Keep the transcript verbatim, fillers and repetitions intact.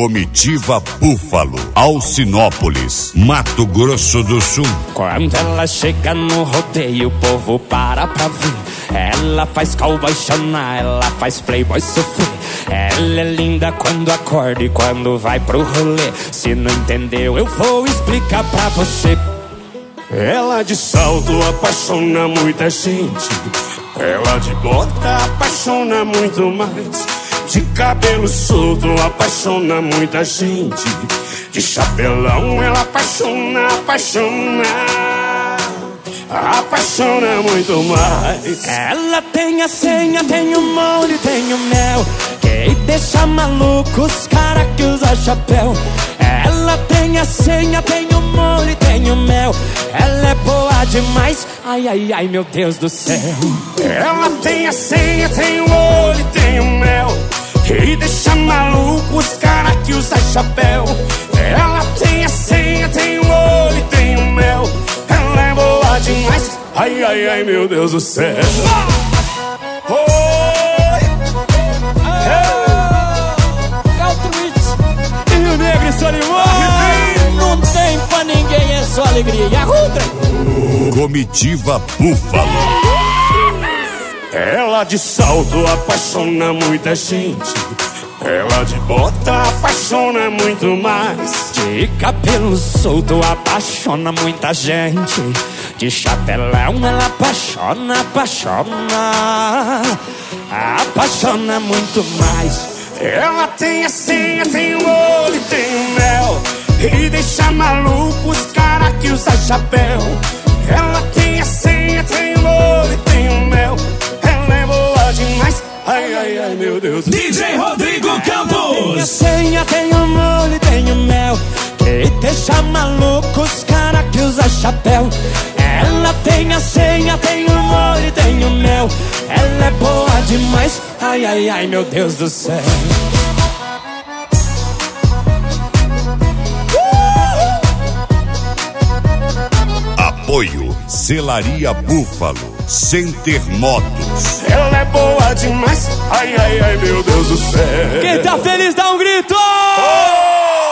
Comitiva Búfalo, Alcinópolis, Mato Grosso do Sul. Quando ela chega no rodeio, o povo para pra ver. Ela faz cowboy chorar, ela faz playboy sofrer. Ela é linda quando acorda e quando vai pro rolê. Se não entendeu, eu vou explicar pra você. Ela de salto apaixona muita gente. Ela de bota apaixona muito mais. De cabelo solto apaixona muita gente. De chapelão ela apaixona, apaixona, apaixona muito mais. Ela tem a senha, tem o molho, tem o mel, que deixa maluco os cara que usa chapéu. Ela tem a senha, tem o molho, tem o mel. Ela é boa demais, ai, ai, ai, meu Deus do céu. Ela tem a senha, tem o molho, tem o mel, que deixa maluco os cara que usa chapéu. Ela tem a senha, tem o molho, tem o mel. Ela é boa demais, ai, ai, ai, meu Deus do céu. Rio Negro e Solimão, não tem pra ninguém, é só alegria. E a Rutra? Comitiva Búfalo. Ela de salto apaixona muita gente. Ela de bota apaixona muito mais. De cabelo solto apaixona muita gente. De chapelão ela apaixona, apaixona, apaixona muito mais. Ela tem a senha, tem o olho, tem o mel, e deixa maluco os cara que usa chapéu. Ela tem a senha, tem o olho, tem o mel. Ela é boa demais, ai, ai, ai, meu Deus. D J Rodrigo Campos. Tem a senha, tem o molho, tem o mel, que deixa maluco os cara que usa chapéu. Ela tem a senha, tem o molho, tem o mel. Ela é boa demais, ai, ai, ai, meu Deus do céu. Apoio Celaria Búfalo, Center Motos. Ela é boa demais, ai, ai, ai, meu Deus do céu. Quem tá feliz dá um grito! Oh!